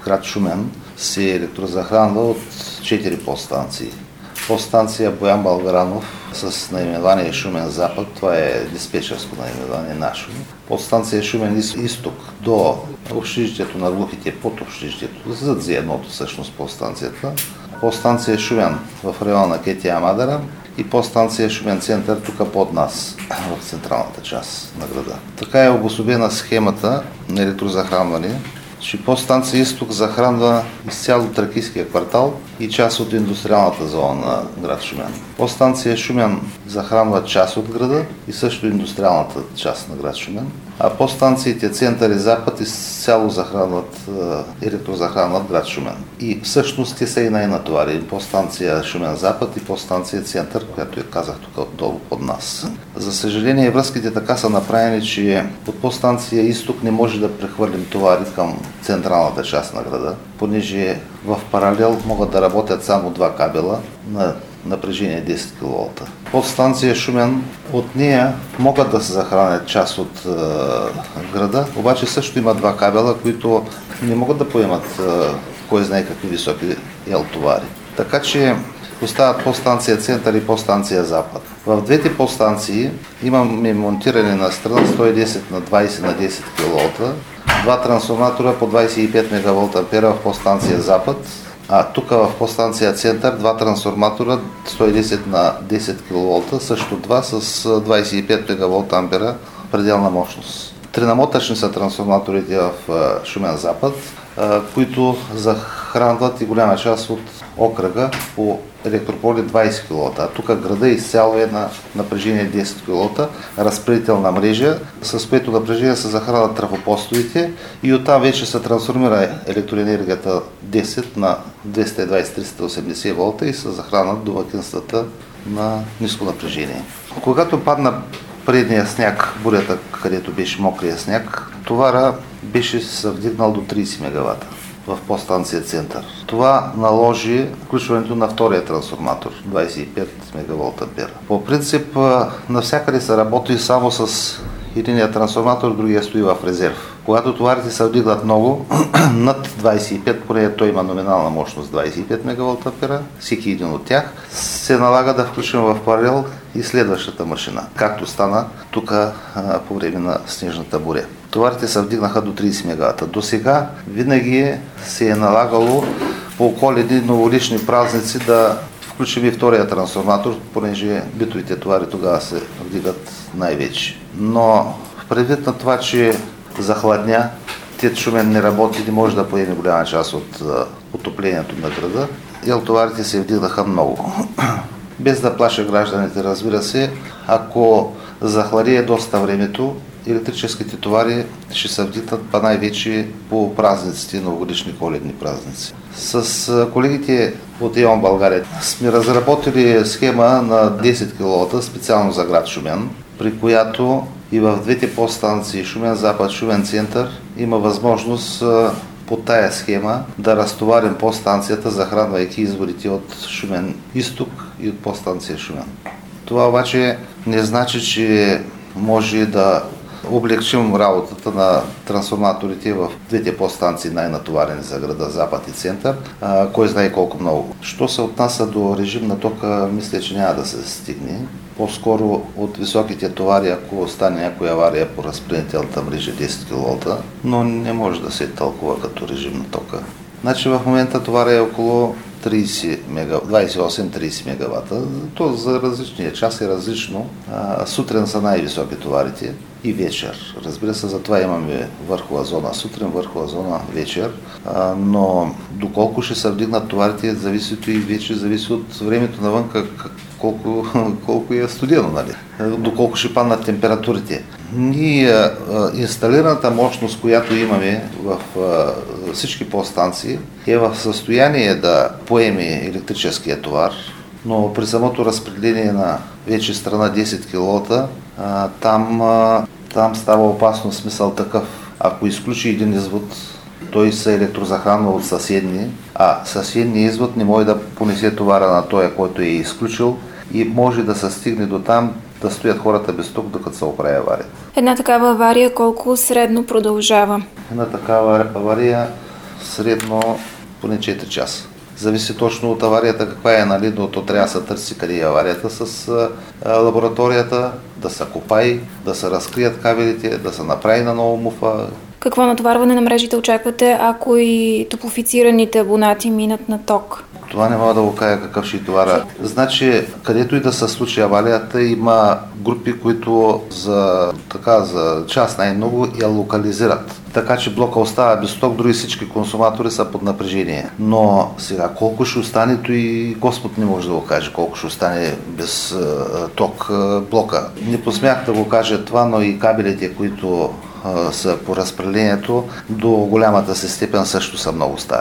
град Шумен се електрозахранва от 4 подстанции. Подстанция Боян Българанов с наименование Шумен Запад, това е диспетчерско наименование наше. Подстанция Шумен Изток до общежитието на глухите, под общежитието, зад едното всъщност подстанцията. Подстанция Шумен в района на Кетия Мадара и подстанция Шумен Център тук под нас, в централната част на града. Така е обособена схемата на електрозахранване, че подстанция Изток захранва изцяло Тракийския квартал и част от индустриалната зона на град Шумен. Подстанция Шумен захранва част от града и също индустриалната част на град Шумен. А подстанциите Център и Запад изцяло електрозахранват град Шумен. И всъщност те са и най-натоварени. Подстанция Шумен Запад и подстанция Център, която казах тук отдолу под нас. За съжаление, връзките така са направени, че от подстанция Изток не може да прехвърлим товари към централната част на града, понеже в паралел могат да работят само два кабела на напрежение 10 кВ. Подстанция Шумен, от нея могат да се захранят част от града, обаче също има два кабела, които не могат да поемат кой знае какви високи елтовари. Така че остават подстанция Център и подстанция Запад. В двете подстанции имаме монтиране на страна 110 на 20 на 10 кВ, два трансформатора по 25 МВА в подстанция Запад, а тук в подстанция Център два трансформатора 110 на 10 кВ, също два с 25 МВА пределна мощност. Тренамотъчни са трансформаторите в Шумен Запад, които захранват и голяма част от окръга по електрополе 20 кВ. А тук града изцяло е на напрежение 10 кВ, разпределителна мрежа, с което напрежение се захранват трафопостовите и оттам вече се трансформира електроенергията 10 на 220-380 волта и се захранват домакинствата на ниско напрежение. Когато падна предния сняг, бурята, където беше мокрия сняг, товара беше се вдигнал до 30 мегавата в подстанция Център. Това наложи включването на втория трансформатор, 25 МВА. По принцип, навсякъде се работи само с единия трансформатор, другия стои в резерв. Когато товарите се вдигнат много, над 25, поне той има номинална мощност 25 МВА, всеки един от тях, се налага да включим в паралел и следващата машина, както стана тук по време на снежната буря. Товарите се вдигнаха до 30 мегавата. До сега винаги се е налагало по Коледни, новогодишни празници да включим и втория трансформатор, понеже битовите товари тогава се вдигат най-вече. Но предвид на това, че захладня, ТЕЦ Шумен не работи, не може да поеме голяма част от отоплението на града, елтоварите се вдигнаха много. Без да плаша гражданите, разбира се, ако захладее доста времето, електрическите товари ще се вдигнат па най-вече по празниците, новогодишни коледни празници. С колегите от ЕОН България сме разработили схема на 10 кВ специално за град Шумен, при която и в двете подстанции Шумен Запад, Шумен Център има възможност по тая схема да разтоварим подстанцията, захранвайки изворите от Шумен Изток и от подстанция Шумен. Това обаче не значи, че може да облегчим работата на трансформаторите в двете подстанции, най-натоварени за града Запад и Център, кой знае колко много. Що се отнася до режим на тока, мисля, че няма да се стигне. По-скоро от високите товари, ако стане някоя авария по разпределителната мрежа 10 кВ, но не може да се тълкува като режим на тока. Значи в момента товара е около 28-30 мегавата. То за различния час е различно. Сутрин са най-високи товарите и вечер. Разбира се, затова имаме върхова зона сутрин, върхова зона вечер. Но доколко ще се вдигнат товарите, зависи и вече зависи от времето навън, колко е студено, нали? Доколко ще паднат температурите. Ние инсталираната мощност, която имаме в всички подстанции, е в състояние да поеме електрическия товар, но при самото разпределение на вече страна 10 кВ, там става опасно, смисъл такъв. Ако изключи един извод, той се електрозахранва от съседни, а съседният извод не може да понесе товара на този, който е изключил, и може да се стигне до там да стоят хората без ток, докато се оправи авария. Една такава авария колко средно продължава? Една такава авария средно поне 4 часа. Зависи точно от аварията каква е, нали, но то трябва да се търси къде е аварията с лабораторията, да се копаи, да се разкрият кабелите, да се направи на ново муфа. Какво натоварване на мрежите очаквате, ако и топлофицираните абонати минат на ток? Това не мога да го кажа какъв ще товара. Значи, където и да се случи аварията, има групи, които за час най-много я локализират. Така че блока остава без ток, други всички консуматори са под напрежение. Но сега колко ще остане, то и Господ не може да го каже, колко ще остане без ток блока. Не посмях да го кажа това, но и кабелите, които са по разпределението, до голямата си степен също са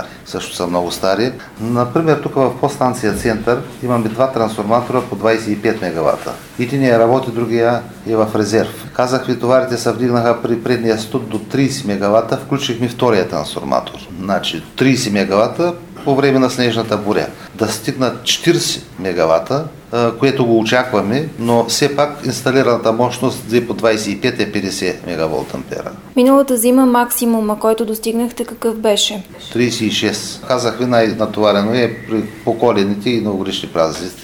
много стари. Например, тук в подстанция Център имаме 2 трансформатора по 25 мегавата. Единия работи, другия е в резерв. Казах ви, товарите се вдигнаха при предния студ до 30 мегавата, включихме втория трансформатор. Значи 30 мегавата по време на снежната буря. Да стигнат 40 мегавата, което го очакваме, но все пак инсталираната мощност по 25 е 50 мегаволт ампера. Миналата зима максимума, който достигнахте, какъв беше? 36. Казах ви, най-натоварено е по коледните и новогодишни празници.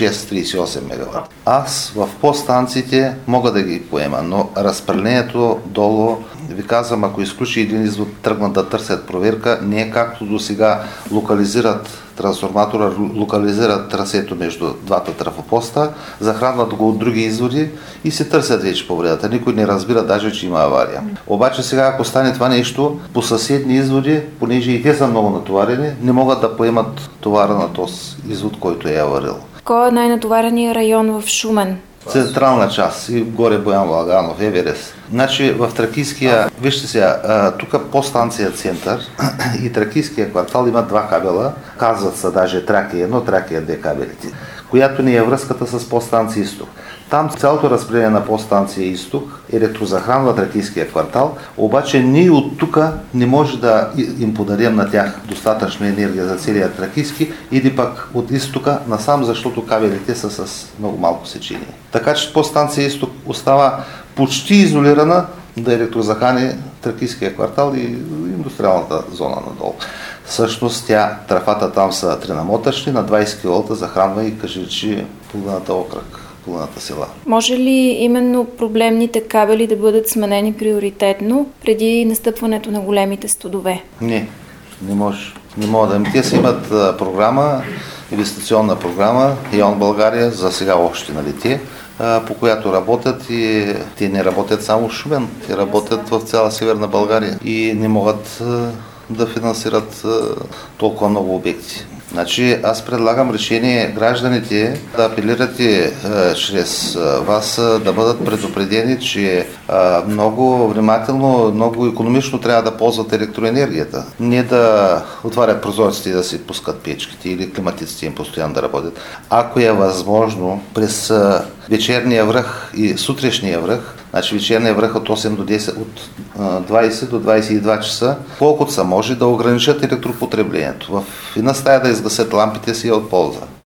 36-38 мегавата. Аз в подстанциите мога да ги поема, но разпределението долу, ви казвам, ако изключи един извод, тръгнат да търсят проверка, не е както до сега локализират трансформатора, локализират трасето между двата трафопоста, захранват го от други изводи и се търсят вече повредата. Никой не разбира даже, че има авария. Обаче сега, ако стане това нещо, по съседни изводи, понеже и те са много натоварени, не могат да поемат товара на този извод, който е аварил. Кой е най-натовареният район в Шумен? Централна част и горе Боян Влаганов, Еверест. Значи в Тракийския, вижте сега, тук по станция Център и Тракийския квартал има 2 кабела, казват се даже Тракия 1, Тракия 2 кабелите, която ни е връзката с подстанция Изток. Там цялото разпределение на подстанция Изток електрозахранва Тракийския квартал, обаче ние от тук не може да им подарим на тях достатъчна енергия за целия Тракийски или пък от Изтока насам, защото кабелите са с много малко сечение. Така че подстанция Изток остава почти изолирана да електрозахрани Тракийския квартал и индустриалната зона надолу. Всъщност трафата там са 3 намотъчни, на 20 кВ захранва и Кажичи половината окръг, половината села. Може ли именно проблемните кабели да бъдат сменени приоритетно преди настъпването на големите студове? Не може. Не могат да. Те си имат програма, инвестиционна програма, ИОН България, за сега още, нали те, по която работят и те не работят само в Шумен, те работят в цяла Северна България и не могат да финансират толкова много обекти. Значи аз предлагам решение гражданите да апелирате чрез вас да бъдат предупредени, че много внимателно, много икономично трябва да ползват електроенергията. Не да отварят прозорците и да си пускат печките или климатиците им постоянно да работят. Ако е възможно през вечерния връх и сутрешния връх, значи вечерния връх от 8 до 10, от 20 до 22 часа, колкото са може да ограничат електропотреблението. В една стая да изгасят лампите си е от полза.